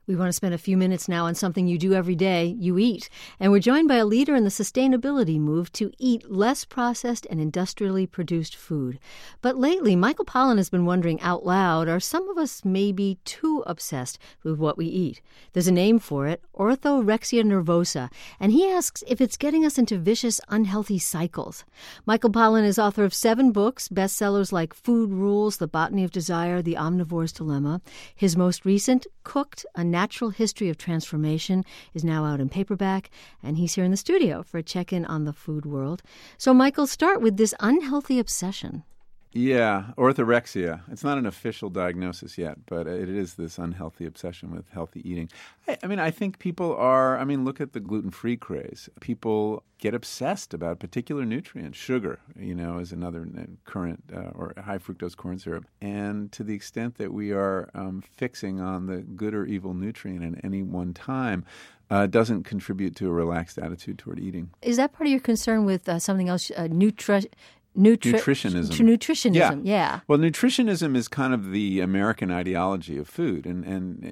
We want to spend a few minutes now on something you do every day, you eat. And we're joined by a leader in the sustainability move to eat less processed and industrially produced food. But lately, Michael Pollan has been wondering out loud, are some of us maybe too obsessed with what we eat? There's a name for it, orthorexia nervosa, and he asks if it's getting us into vicious, unhealthy cycles. Michael Pollan is author of 7 books, bestsellers like Food Rules, The Botany of Desire, The Omnivore's Dilemma. His most recent, Cooked, A Natural History of Transformation, is now out in paperback, and he's here in the studio for a check-in on the food world. So, Michael, start with this unhealthy obsession. Yeah, orthorexia. It's not an official diagnosis yet, but it is this unhealthy obsession with healthy eating. I think people are, look at the gluten-free craze. People get obsessed about particular nutrients. Sugar, is another current or high fructose corn syrup. And to the extent that we are fixing on the good or evil nutrient at any one time, doesn't contribute to a relaxed attitude toward eating. Is that part of your concern with something else, nutritionism. Nutritionism, yeah. Well, nutritionism is kind of the American ideology of food, and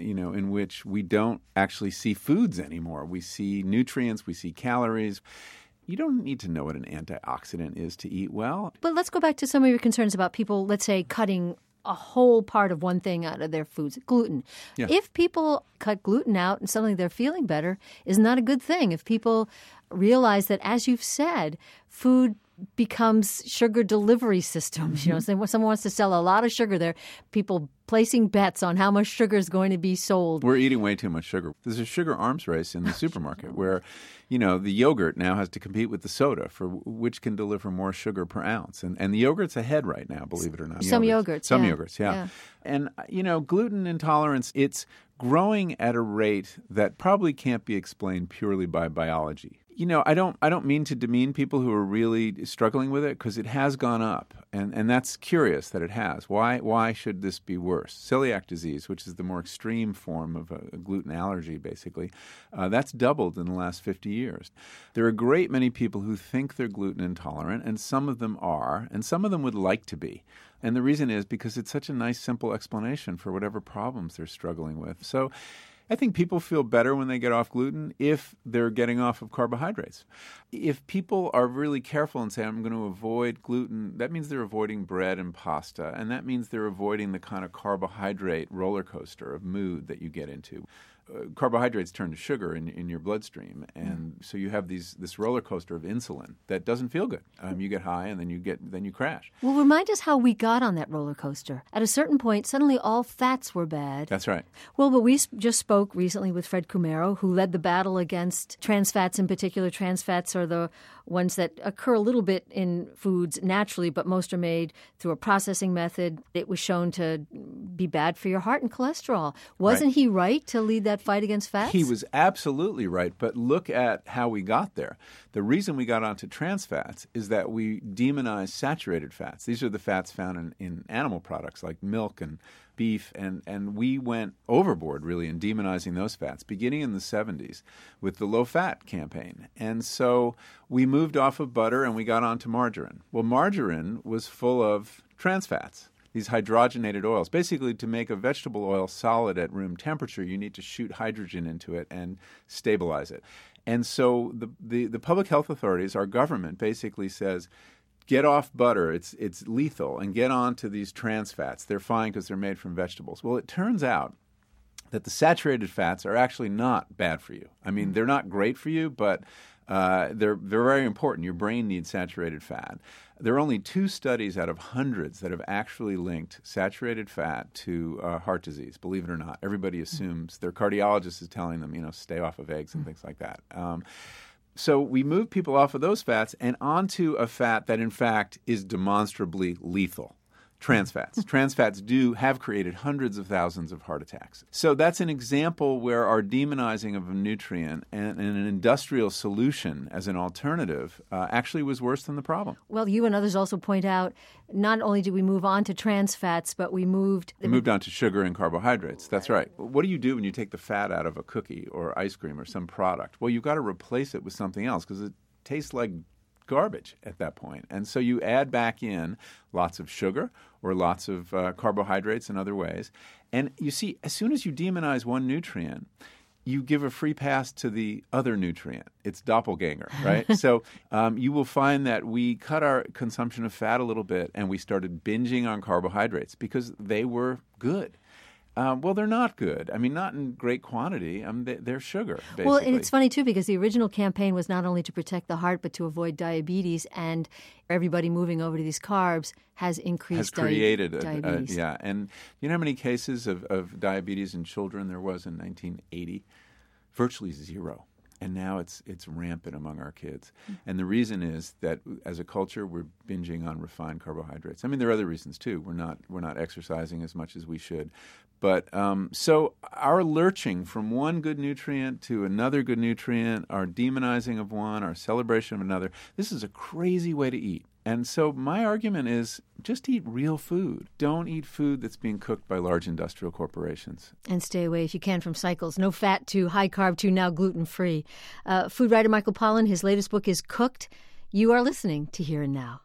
in which we don't actually see foods anymore. We see nutrients, we see calories. You don't need to know what an antioxidant is to eat well. But let's go back to some of your concerns about people, let's say, cutting a whole part of one thing out of their foods, gluten. Yeah. If people cut gluten out and suddenly they're feeling better, isn't that a good thing? If people realize that, as you've said, food becomes sugar delivery systems. Mm-hmm. Someone wants to sell a lot of sugar there. People placing bets on how much sugar is going to be sold. We're eating way too much sugar. There's a sugar arms race in the supermarket where, the yogurt now has to compete with the soda for which can deliver more sugar per ounce. And the yogurt's ahead right now, believe it or not. Some yogurts, yeah. And, gluten intolerance, it's growing at a rate that probably can't be explained purely by biology. I don't mean to demean people who are really struggling with it, because it has gone up, and that's curious that it has. Why should this be worse? Celiac disease, which is the more extreme form of a gluten allergy, basically, that's doubled in the last 50 years. There are a great many people who think they're gluten intolerant, and some of them are, and some of them would like to be. And the reason is because it's such a nice, simple explanation for whatever problems they're struggling with. So I think people feel better when they get off gluten if they're getting off of carbohydrates. If people are really careful and say, I'm going to avoid gluten, that means they're avoiding bread and pasta, and that means they're avoiding the kind of carbohydrate roller coaster of mood that you get into. Carbohydrates turn to sugar in your bloodstream, and so you have this roller coaster of insulin that doesn't feel good. You get high, and then you crash. Well, remind us how we got on that roller coaster. At a certain point, suddenly all fats were bad. That's right. Well, but we just spoke recently with Fred Kumero, who led the battle against trans fats. In particular, trans fats are the ones that occur a little bit in foods naturally, but most are made through a processing method. It was shown to be bad for your heart and cholesterol. Wasn't he right to lead that fight against fats? He was absolutely right, but look at how we got there. The reason we got onto trans fats is that we demonized saturated fats. These are the fats found in animal products like milk and beef, and we went overboard, really, in demonizing those fats, beginning in the 70s with the low-fat campaign. And so we moved off of butter and we got onto margarine. Well, margarine was full of trans fats, these hydrogenated oils. Basically, to make a vegetable oil solid at room temperature, you need to shoot hydrogen into it and stabilize it. And so the public health authorities, our government, basically says, get off butter, it's lethal, and get on to these trans fats. They're fine because they're made from vegetables. Well, it turns out that the saturated fats are actually not bad for you. They're not great for you, but they're very important. Your brain needs saturated fat. There are only 2 studies out of hundreds that have actually linked saturated fat to heart disease, believe it or not. Everybody assumes their cardiologist is telling them, stay off of eggs and things like that. So we move people off of those fats and onto a fat that, in fact, is demonstrably lethal. Trans fats. Trans fats have created hundreds of thousands of heart attacks. So that's an example where our demonizing of a nutrient and an industrial solution as an alternative actually was worse than the problem. Well, you and others also point out not only did we move on to trans fats, but we moved on to sugar and carbohydrates. That's right. What do you do when you take the fat out of a cookie or ice cream or some product? Well, you've got to replace it with something else because it tastes like garbage at that point. And so you add back in lots of sugar or lots of carbohydrates in other ways. And you see, as soon as you demonize one nutrient, you give a free pass to the other nutrient. It's doppelganger, right? So you will find that we cut our consumption of fat a little bit and we started binging on carbohydrates because they were good. Well, they're not good. I mean, not in great quantity. They're sugar, basically. Well, and it's funny, too, because the original campaign was not only to protect the heart, but to avoid diabetes. And everybody moving over to these carbs has increased created diabetes. Yeah. And you know how many cases of diabetes in children there was in 1980? Virtually zero. And now it's rampant among our kids. And the reason is that as a culture, we're binging on refined carbohydrates. I mean, there are other reasons, too. We're not exercising as much as we should. But so our lurching from one good nutrient to another good nutrient, our demonizing of one, our celebration of another, this is a crazy way to eat. And so my argument is just eat real food. Don't eat food that's being cooked by large industrial corporations. And stay away, if you can, from cycles. No fat to high carb to now gluten-free. Food writer Michael Pollan, his latest book is Cooked. You are listening to Here and Now.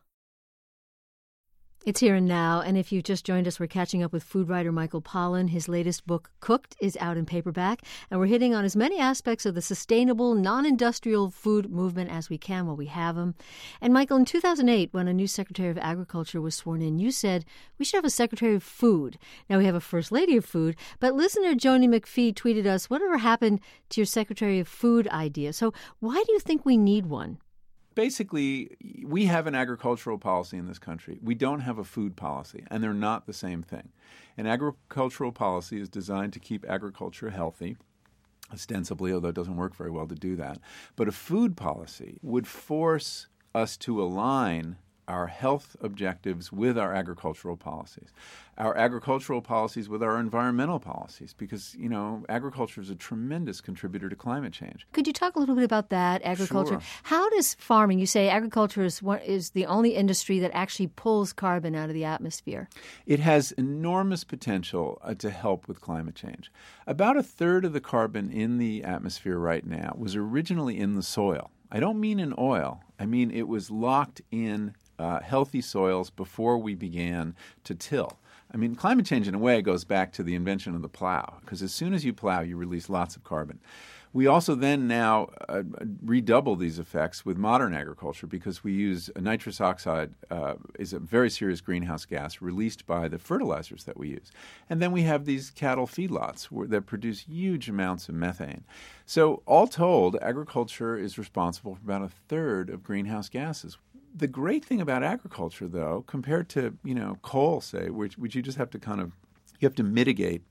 It's Here and Now, and if you've just joined us, we're catching up with food writer Michael Pollan. His latest book, Cooked, is out in paperback, and we're hitting on as many aspects of the sustainable, non-industrial food movement as we can while we have them. And Michael, in 2008, when a new Secretary of Agriculture was sworn in, you said we should have a Secretary of Food. Now we have a First Lady of Food, but listener Joni McPhee tweeted us, whatever happened to your Secretary of Food idea? So why do you think we need one? Basically, we have an agricultural policy in this country. We don't have a food policy, and they're not the same thing. An agricultural policy is designed to keep agriculture healthy, ostensibly, although it doesn't work very well to do that. But a food policy would force us to align our health objectives with our agricultural policies, our agricultural policies with our environmental policies, because, you know, agriculture is a tremendous contributor to climate change. Could you talk a little bit about that, agriculture? Sure. How does farming, you say agriculture is the only industry that actually pulls carbon out of the atmosphere? It has enormous potential to help with climate change. About a third of the carbon in the atmosphere right now was originally in the soil. I don't mean in oil. I mean it was locked in healthy soils before we began to till. I mean, climate change in a way goes back to the invention of the plow, because as soon as you plow, you release lots of carbon. We also then now redouble these effects with modern agriculture because we use nitrous oxide is a very serious greenhouse gas released by the fertilizers that we use. And then we have these cattle feedlots that produce huge amounts of methane. So all told, agriculture is responsible for about a third of greenhouse gases. The great thing about agriculture, though, compared to, coal, say, which you just have to you have to mitigate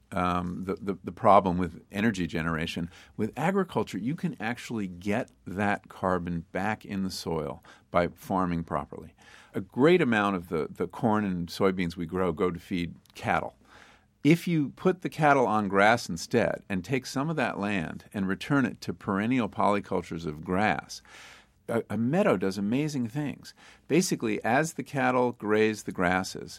the problem with energy generation. With agriculture, you can actually get that carbon back in the soil by farming properly. A great amount of the corn and soybeans we grow go to feed cattle. If you put the cattle on grass instead and take some of that land and return it to perennial polycultures of grass, a meadow does amazing things. Basically, as the cattle graze the grasses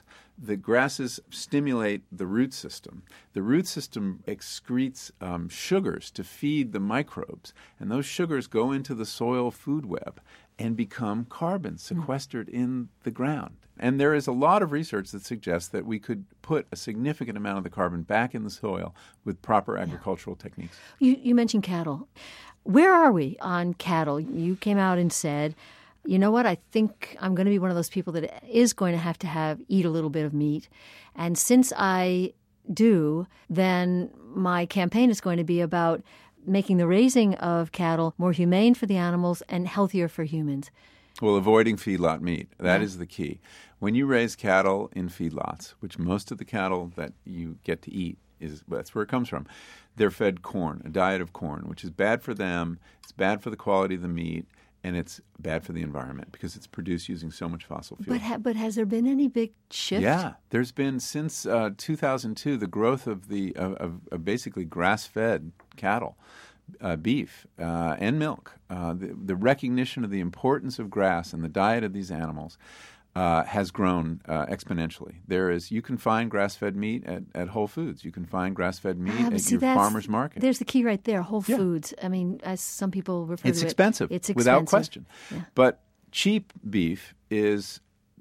stimulate the root system. The root system excretes sugars to feed the microbes, and those sugars go into the soil food web and become carbon sequestered in the ground. And there is a lot of research that suggests that we could put a significant amount of the carbon back in the soil with proper agricultural techniques. You mentioned cattle. Where are we on cattle? You came out and said, you know what, I think I'm going to be one of those people that is going to have eat a little bit of meat. And since I do, then my campaign is going to be about making the raising of cattle more humane for the animals and healthier for humans. Well, avoiding feedlot meat, that is the key. When you raise cattle in feedlots, which most of the cattle that you get to eat, that's where it comes from, they're fed corn, a diet of corn, which is bad for them, it's bad for the quality of the meat, and it's bad for the environment because it's produced using so much fossil fuel. But has there been any big shift? Yeah, there's been since 2002 the growth of of basically grass-fed cattle, beef and milk. The recognition of the importance of grass and the diet of these animals has grown exponentially. You can find grass-fed meat at Whole Foods. You can find grass-fed meat at your farmer's market. There's the key right there, Whole Foods. I mean, as some people refer to it. It's expensive, It's expensive. without question. Yeah. But Cheap beef is,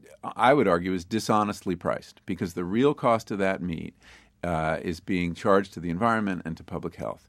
I would argue, is dishonestly priced because the real cost of that meat is being charged to the environment and to public health.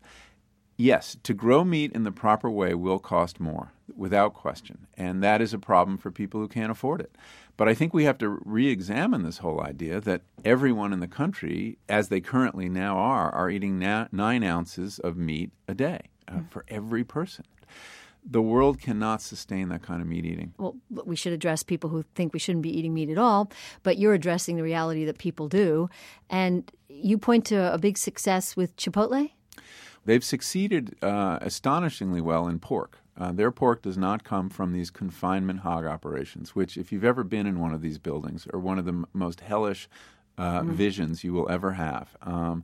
Yes, to grow meat in the proper way will cost more, without question, and that is a problem for people who can't afford it. But I think we have to re-examine this whole idea that everyone in the country, as they currently now are eating 9 ounces of meat a day for every person. The world cannot sustain that kind of meat eating. Well, we should address people who think we shouldn't be eating meat at all, but you're addressing the reality that people do. And you point to a big success with Chipotle? They've succeeded astonishingly well in pork. Their pork does not come from these confinement hog operations, which, if you've ever been in one of these buildings, are one of the most hellish visions you will ever have.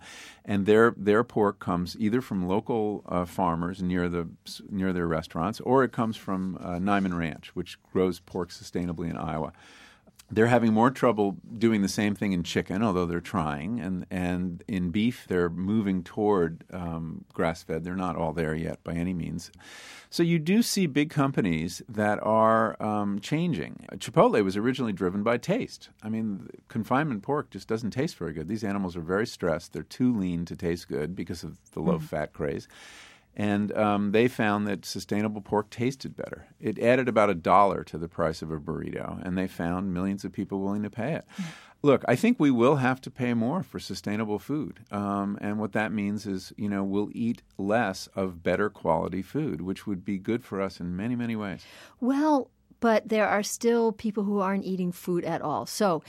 And their pork comes either from local farmers near their restaurants, or it comes from Niman Ranch, which grows pork sustainably in Iowa. They're having more trouble doing the same thing in chicken, although they're trying. And in beef, they're moving toward grass-fed. They're not all there yet by any means. So you do see big companies that are changing. Chipotle was originally driven by taste. I mean, confinement pork just doesn't taste very good. These animals are very stressed. They're too lean to taste good because of the low-fat craze. And they found that sustainable pork tasted better. It added about $1 to the price of a burrito, and they found millions of people willing to pay it. Look, I think we will have to pay more for sustainable food. And what that means is, we'll eat less of better quality food, which would be good for us in many, many ways. Well, but there are still people who aren't eating food at all. So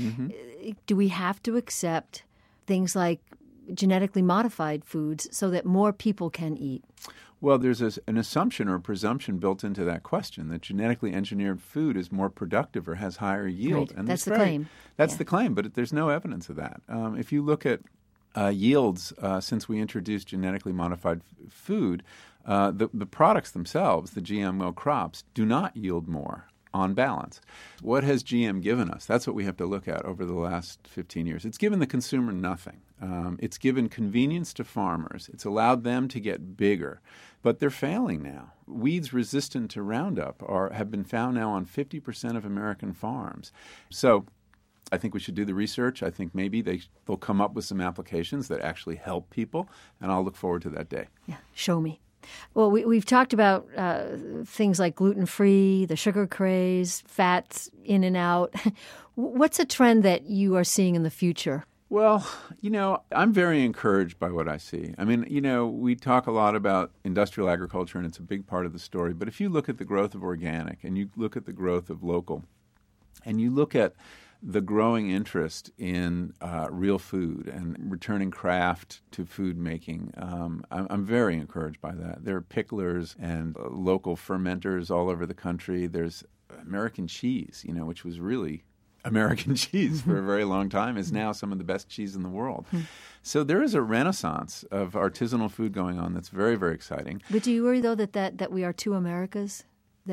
do we have to accept things like genetically modified foods so that more people can eat? Well, there's an assumption or presumption built into that question that genetically engineered food is more productive or has higher yield. Right. And that's the claim. That's the claim, but there's no evidence of that. If you look at yields since we introduced genetically modified food, the products themselves, the GMO crops, do not yield more on balance. What has GM given us? That's what we have to look at over the last 15 years. It's given the consumer nothing. It's given convenience to farmers. It's allowed them to get bigger. But they're failing now. Weeds resistant to Roundup have been found now on 50% of American farms. So I think we should do the research. I think maybe they'll come up with some applications that actually help people, and I'll look forward to that day. Yeah, show me. Well, we've talked about things like gluten-free, the sugar craze, fats in and out. What's a trend that you are seeing in the future? Well, I'm very encouraged by what I see. I mean, we talk a lot about industrial agriculture, and it's a big part of the story. But if you look at the growth of organic, and you look at the growth of local, and you look at the growing interest in real food and returning craft to food making, I'm very encouraged by that. There are picklers and local fermenters all over the country. There's American cheese, which was really American cheese for a very long time, is now some of the best cheese in the world. So there is a renaissance of artisanal food going on that's very, very exciting. But do you worry, though, that we are two Americas?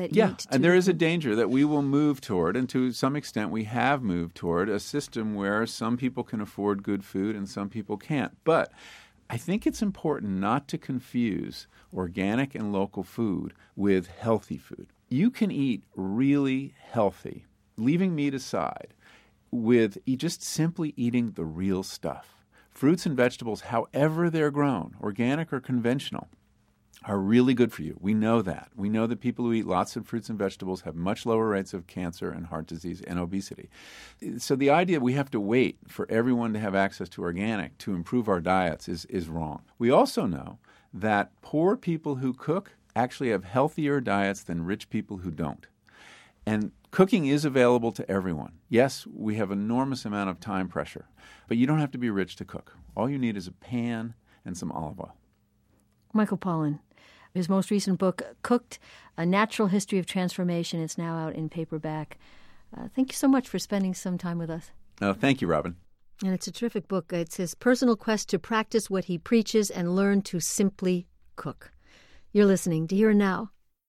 And there is a danger that we will move toward, and to some extent we have moved toward, a system where some people can afford good food and some people can't. But I think it's important not to confuse organic and local food with healthy food. You can eat really healthy, leaving meat aside, with just simply eating the real stuff. Fruits and vegetables, however they're grown, organic or conventional, are really good for you. We know that. We know that people who eat lots of fruits and vegetables have much lower rates of cancer and heart disease and obesity. So the idea we have to wait for everyone to have access to organic to improve our diets is wrong. We also know that poor people who cook actually have healthier diets than rich people who don't. And cooking is available to everyone. Yes, we have enormous amount of time pressure, but you don't have to be rich to cook. All you need is a pan and some olive oil. Michael Pollan. His most recent book, Cooked, A Natural History of Transformation, is now out in paperback. Thank you so much for spending some time with us. Thank you, Robin. And it's a terrific book. It's his personal quest to practice what he preaches and learn to simply cook. You're listening to Here and Now